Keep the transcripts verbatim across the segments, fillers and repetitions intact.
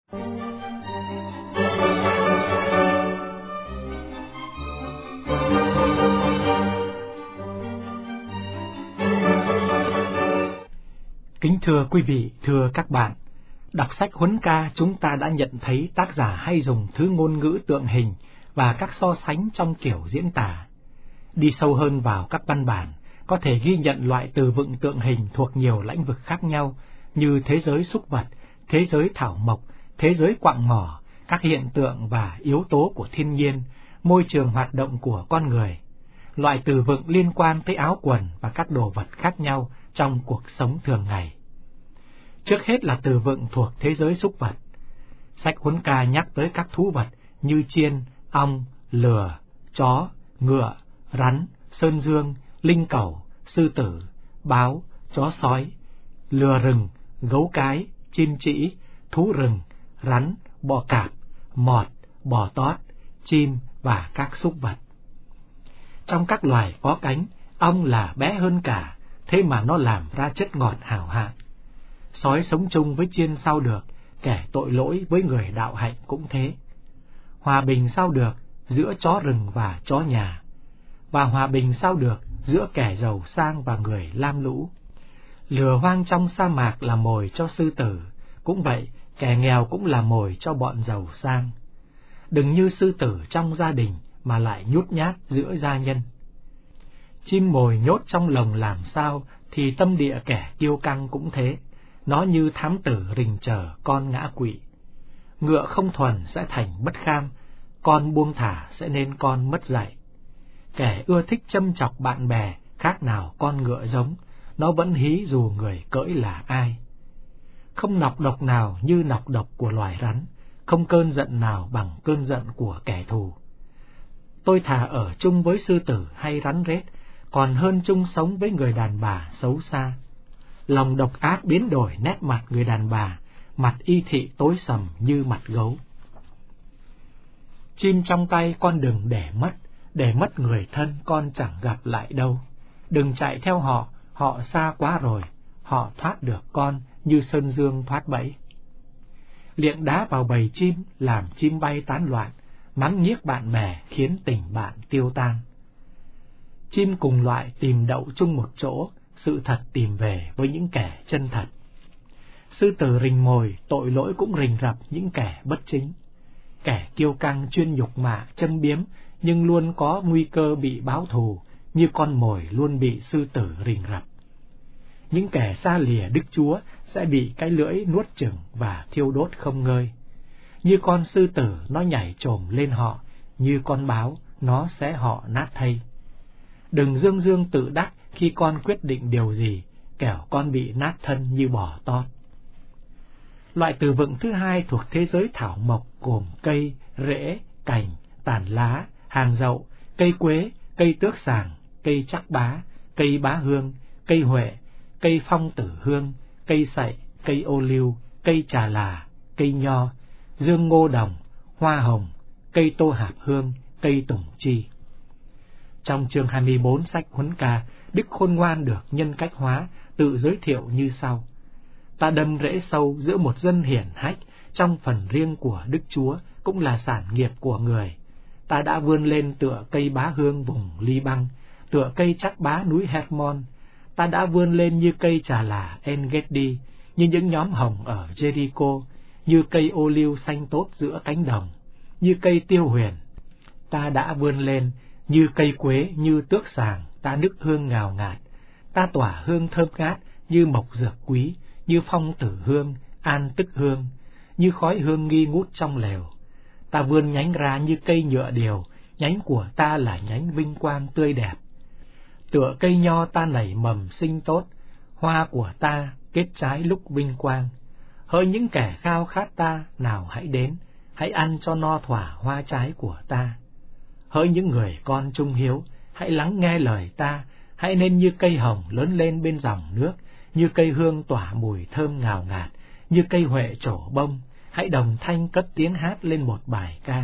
Kính thưa quý vị, thưa các bạn, đọc sách Huấn Ca chúng ta đã nhận thấy tác giả hay dùng thứ ngôn ngữ tượng hình và các so sánh trong kiểu diễn tả. Đi sâu hơn vào các văn bản, có thể ghi nhận loại từ vựng tượng hình thuộc nhiều lĩnh vực khác nhau như thế giới súc vật, thế giới thảo mộc, thế giới quặng mỏ, các hiện tượng và yếu tố của thiên nhiên, môi trường hoạt động của con người. Loại từ vựng liên quan tới áo quần và các đồ vật khác nhau trong cuộc sống thường ngày. Trước hết là từ vựng thuộc thế giới súc vật. Sách Huấn Ca nhắc tới các thú vật như chiên, ong, lừa, chó, ngựa, rắn, sơn dương, linh cẩu, sư tử, báo, chó sói, lừa rừng, gấu cái, chim trĩ, thú rừng, rắn, bọ cạp, mọt, bò tót, chim và các súc vật. Trong các loài có cánh, ong là bé hơn cả, thế mà nó làm ra chất ngọt hảo hạng. Sói sống chung với chiên sao được, kẻ tội lỗi với người đạo hạnh cũng thế. Hòa bình sao được giữa chó rừng và chó nhà, và hòa bình sao được giữa kẻ giàu sang và người lam lũ. Lừa hoang trong sa mạc là mồi cho sư tử, cũng vậy, kẻ nghèo cũng là mồi cho bọn giàu sang. Đừng như sư tử trong gia đình mà lại nhút nhát giữa gia nhân. Chim mồi nhốt trong lồng làm sao thì tâm địa kẻ kiêu căng cũng thế, nó như thám tử rình chờ con ngã quỵ. Ngựa không thuần sẽ thành bất kham, con buông thả sẽ nên con mất dạy. Kẻ ưa thích châm chọc bạn bè khác nào con ngựa giống, nó vẫn hí dù người cưỡi là ai. Không nọc độc nào như nọc độc của loài rắn, không cơn giận nào bằng cơn giận của kẻ thù. Tôi thà ở chung với sư tử hay rắn rết, còn hơn chung sống với người đàn bà xấu xa. Lòng độc ác biến đổi nét mặt người đàn bà, mặt y thị tối sầm như mặt gấu. Chim trong tay con đừng để mất, để mất người thân con chẳng gặp lại đâu. Đừng chạy theo họ, họ xa quá rồi, họ thoát được con như sơn dương thoát bẫy. Liệng đá vào bầy chim làm chim bay tán loạn, mắng nhiếc bạn bè khiến tình bạn tiêu tan. Chim cùng loại tìm đậu chung một chỗ, sự thật tìm về với những kẻ chân thật. Sư tử rình mồi, tội lỗi cũng rình rập những kẻ bất chính. Kẻ kiêu căng chuyên nhục mạ châm biếm, nhưng luôn có nguy cơ bị báo thù, như con mồi luôn bị sư tử rình rập. Những kẻ xa lìa Đức Chúa sẽ bị cái lưỡi nuốt chửng và thiêu đốt không ngơi. Như con sư tử nó nhảy chồm lên họ, như con báo nó xé họ nát thây. Đừng dương dương tự đắc khi con quyết định điều gì, kẻo con bị nát thân như bò tót. Loại từ vựng thứ hai thuộc thế giới thảo mộc gồm cây, rễ, cành, tàn lá, hàng dậu, cây quế, cây tước sàng, cây chắc bá, cây bá hương, cây huệ, cây phong tử hương, cây sậy, cây ô liu, cây trà là, cây nho, dương ngô đồng, hoa hồng, cây tô hạp hương, cây tùng chi. Trong chương hai mươi bốn sách Huấn Ca, Đức Khôn Ngoan được nhân cách hóa, tự giới thiệu như sau. Ta đâm rễ sâu giữa một dân hiển hách, trong phần riêng của Đức Chúa cũng là sản nghiệp của người. Ta đã vươn lên tựa cây bá hương vùng Li-băng, tựa cây chắc bá núi Hermon. Ta đã vươn lên như cây trà là En-gedi, như những nhóm hồng ở Jericho, như cây ô liu xanh tốt giữa cánh đồng, như cây tiêu huyền. Ta đã vươn lên như cây quế, như tước sàng, ta nức hương ngào ngạt. Ta tỏa hương thơm ngát như mộc dược quý, như phong tử hương, an tức hương, như khói hương nghi ngút trong lều. Ta vươn nhánh ra như cây nhựa điều, nhánh của ta là nhánh vinh quang tươi đẹp. Tựa cây nho ta nảy mầm sinh tốt, hoa của ta kết trái lúc vinh quang. Hỡi những kẻ khao khát ta, nào hãy đến, hãy ăn cho no thỏa hoa trái của ta. Hỡi những người con trung hiếu, hãy lắng nghe lời ta, hãy nên như cây hồng lớn lên bên dòng nước, như cây hương tỏa mùi thơm ngào ngạt, như cây huệ trổ bông, hãy đồng thanh cất tiếng hát lên một bài ca.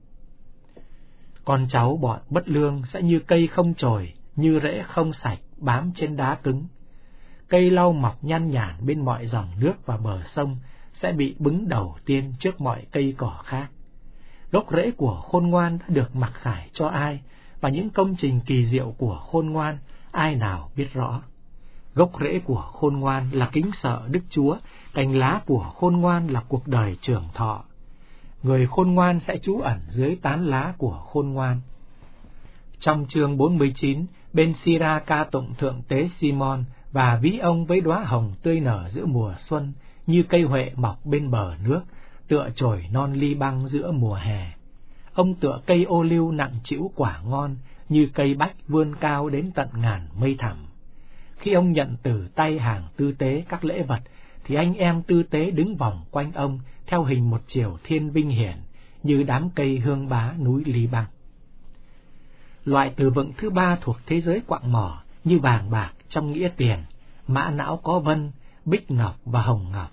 Con cháu bọn bất lương sẽ như cây không chồi, như rễ không sạch bám trên đá cứng. Cây lau mọc nhăn nhản bên mọi dòng nước và bờ sông sẽ bị bứng đầu tiên trước mọi cây cỏ khác. Gốc rễ của khôn ngoan đã được mặc khải cho ai, và những công trình kỳ diệu của khôn ngoan ai nào biết rõ. Gốc rễ của khôn ngoan là kính sợ Đức Chúa, cành lá của khôn ngoan là cuộc đời trường thọ. Người khôn ngoan sẽ trú ẩn dưới tán lá của khôn ngoan. Trong chương bốn mươi chín, Ben-sira ca tụng thượng tế Simon và ví ông với đóa hồng tươi nở giữa mùa xuân, như cây huệ mọc bên bờ nước, tựa chồi non ly băng giữa mùa hè. Ông tựa cây ô liu nặng trĩu quả ngon, như cây bách vươn cao đến tận ngàn mây thẳm. Khi ông nhận từ tay hàng tư tế các lễ vật, thì anh em tư tế đứng vòng quanh ông theo hình một chiều thiên vinh hiển, như đám cây hương bá núi ly băng. Loại từ vựng thứ ba thuộc thế giới quặng mỏ, như vàng bạc trong nghĩa tiền, mã não có vân, bích ngọc và hồng ngọc.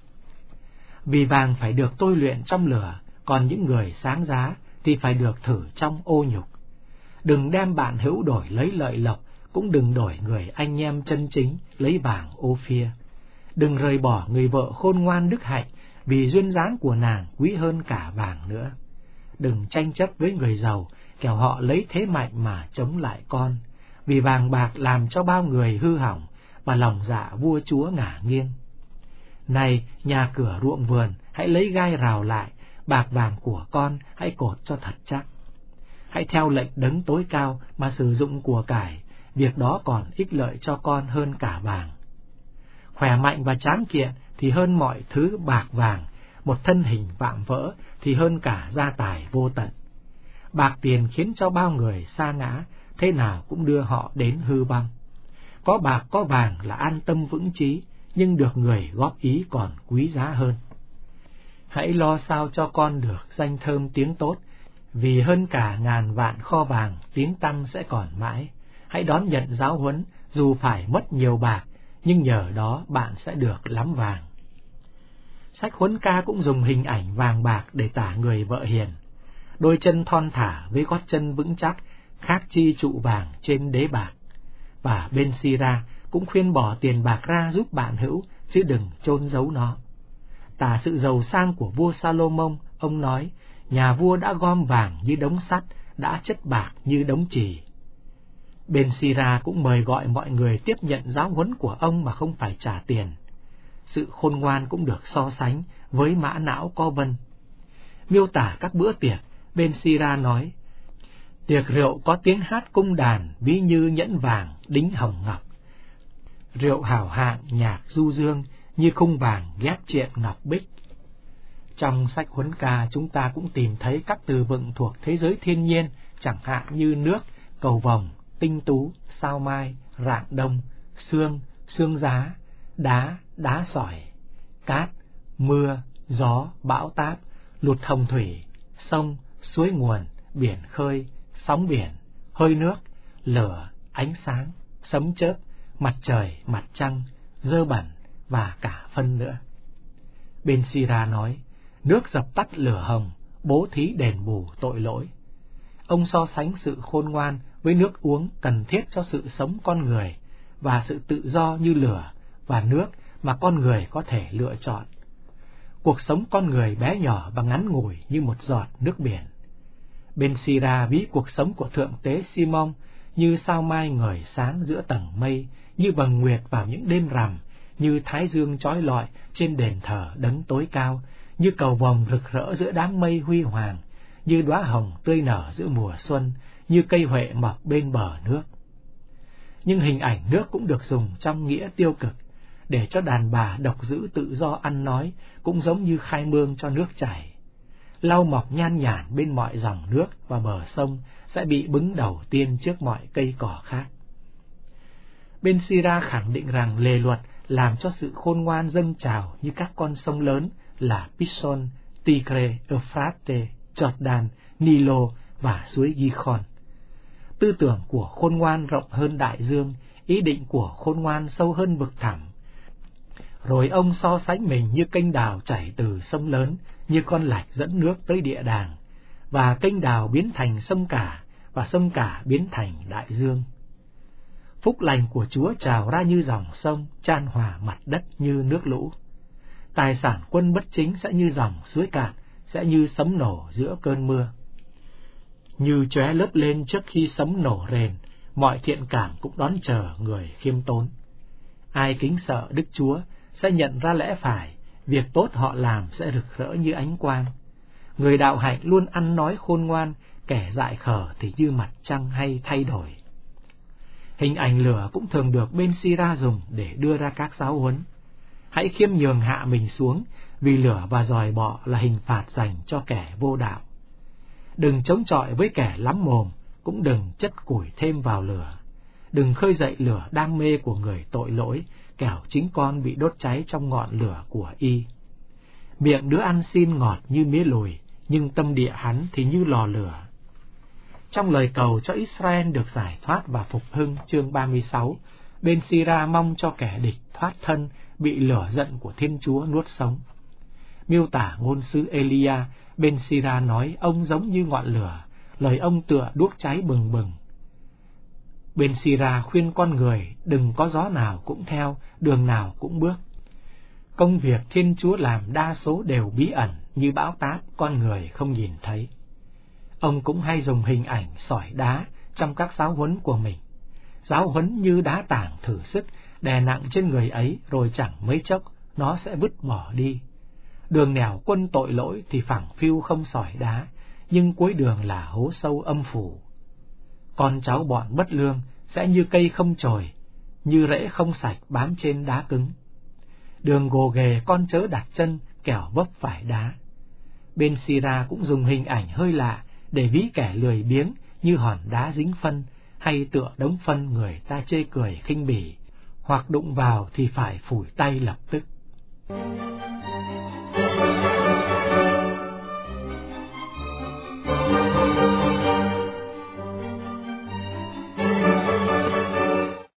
Vì vàng phải được tôi luyện trong lửa, còn những người sáng giá thì phải được thử trong ô nhục. Đừng đem bạn hữu đổi lấy lợi lộc, cũng đừng đổi người anh em chân chính lấy vàng ô phia. Đừng rời bỏ người vợ khôn ngoan đức hạnh, vì duyên dáng của nàng quý hơn cả vàng nữa. Đừng tranh chấp với người giàu, kẻo họ lấy thế mạnh mà chống lại con, vì vàng bạc làm cho bao người hư hỏng, và lòng dạ vua chúa ngả nghiêng. Này, nhà cửa ruộng vườn, hãy lấy gai rào lại, bạc vàng của con hãy cột cho thật chắc. Hãy theo lệnh đấng tối cao mà sử dụng của cải, việc đó còn ích lợi cho con hơn cả vàng. Khỏe mạnh và tráng kiện thì hơn mọi thứ bạc vàng, một thân hình vạm vỡ thì hơn cả gia tài vô tận. Bạc tiền khiến cho bao người sa ngã, thế nào cũng đưa họ đến hư vong. Có bạc có vàng là an tâm vững chí, nhưng được người góp ý còn quý giá hơn. Hãy lo sao cho con được danh thơm tiếng tốt, vì hơn cả ngàn vạn kho vàng tiếng tăm sẽ còn mãi. Hãy đón nhận giáo huấn, dù phải mất nhiều bạc, nhưng nhờ đó bạn sẽ được lắm vàng. Sách Huấn Ca cũng dùng hình ảnh vàng bạc để tả người vợ hiền. Đôi chân thon thả với gót chân vững chắc, khác chi trụ vàng trên đế bạc. Và Ben-sira cũng khuyên bỏ tiền bạc ra giúp bạn hữu, chứ đừng chôn giấu nó. Tả sự giàu sang của vua Salomon, ông nói, nhà vua đã gom vàng như đống sắt, đã chất bạc như đống chì. Ben-sira cũng mời gọi mọi người tiếp nhận giáo huấn của ông mà không phải trả tiền. Sự khôn ngoan cũng được so sánh với mã não có vân. Miêu tả các bữa tiệc, Ben-sira nói, tiệc rượu có tiếng hát cung đàn ví như nhẫn vàng đính hồng ngọc. Rượu hảo hạng nhạc du dương như khung vàng ghép triện ngọc bích. Trong sách Huấn Ca chúng ta cũng tìm thấy các từ vựng thuộc thế giới thiên nhiên, chẳng hạn như nước, cầu vồng, tinh tú, sao mai, rạng đông, sương, sương giá, đá, đá sỏi, cát, mưa, gió, bão táp, lụt hồng thủy, sông, suối nguồn, biển khơi, sóng biển, hơi nước, lửa, ánh sáng, sấm chớp, mặt trời, mặt trăng, dơ bẩn và cả phân nữa. Ben-sira nói, nước dập tắt lửa hồng, bố thí đền bù tội lỗi. Ông so sánh sự khôn ngoan với nước uống cần thiết cho sự sống con người, và sự tự do như lửa và nước mà con người có thể lựa chọn. Cuộc sống con người bé nhỏ và ngắn ngủi như một giọt nước biển. Ben-sira ví cuộc sống của thượng tế Simon như sao mai ngời sáng giữa tầng mây, như vầng nguyệt vào những đêm rằm, như thái dương chói lọi trên đền thờ đấng tối cao, như cầu vồng rực rỡ giữa đám mây huy hoàng, như đóa hồng tươi nở giữa mùa xuân, như cây huệ mọc bên bờ nước. Nhưng hình ảnh nước cũng được dùng trong nghĩa tiêu cực, để cho đàn bà độc giữ tự do ăn nói, cũng giống như khai mương cho nước chảy. Lau mọc nhan nhản bên mọi dòng nước và bờ sông sẽ bị bứng đầu tiên trước mọi cây cỏ khác. Ben-sira khẳng định rằng lề luật làm cho sự khôn ngoan dâng trào như các con sông lớn là Pison, Tigre, Euphrates, Jordan, Nilo và suối Gihon. Tư tưởng của khôn ngoan rộng hơn đại dương, ý định của khôn ngoan sâu hơn vực thẳm. Rồi ông so sánh mình như kênh đào chảy từ sông lớn, như con lạch dẫn nước tới địa đàng, và kênh đào biến thành sông cả, và sông cả biến thành đại dương. Phúc lành của Chúa trào ra như dòng sông, chan hòa mặt đất như nước lũ. Tài sản quân bất chính sẽ như dòng suối cạn, sẽ như sấm nổ giữa cơn mưa. Như chóe lướt lên trước khi sấm nổ rền, mọi thiện cảm cũng đón chờ người khiêm tốn. Ai kính sợ Đức Chúa sẽ nhận ra lẽ phải, việc tốt họ làm sẽ rực rỡ như ánh quang. Người đạo hạnh luôn ăn nói khôn ngoan, kẻ dại khờ thì như mặt trăng hay thay đổi. Hình ảnh lửa cũng thường được bên Sira dùng để đưa ra các giáo huấn. Hãy khiêm nhường hạ mình xuống, vì lửa và giòi bọ là hình phạt dành cho kẻ vô đạo. Đừng chống chọi với kẻ lắm mồm, cũng đừng chất củi thêm vào lửa. Đừng khơi dậy lửa đam mê của người tội lỗi, kẻo chính con bị đốt cháy trong ngọn lửa của y. Miệng đứa ăn xin ngọt như mía lùi, nhưng tâm địa hắn thì như lò lửa. Trong lời cầu cho Israel được giải thoát và phục hưng chương ba mươi sáu, bên Sira mong cho kẻ địch thoát thân, bị lửa giận của Thiên Chúa nuốt sống. Miêu tả ngôn sứ Elia, bên Sira nói ông giống như ngọn lửa, lời ông tựa đuốc cháy bừng bừng. Bên Sira khuyên con người đừng có gió nào cũng theo, đường nào cũng bước. Công việc Thiên Chúa làm đa số đều bí ẩn, như bão táp con người không nhìn thấy. Ông cũng hay dùng hình ảnh sỏi đá trong các giáo huấn của mình. Giáo huấn như đá tảng thử sức, đè nặng trên người ấy rồi chẳng mấy chốc nó sẽ vứt bỏ đi. Đường nẻo quân tội lỗi thì phẳng phiu không sỏi đá, nhưng cuối đường là hố sâu âm phủ. Con cháu bọn bất lương sẽ như cây không chồi, như rễ không sạch bám trên đá cứng. Đường gồ ghề con chớ đặt chân, kẻo vấp phải đá. Bên Sira cũng dùng hình ảnh hơi lạ để ví kẻ lười biếng như hòn đá dính phân, hay tựa đống phân người ta chê cười khinh bỉ, hoặc đụng vào thì phải phủi tay lập tức.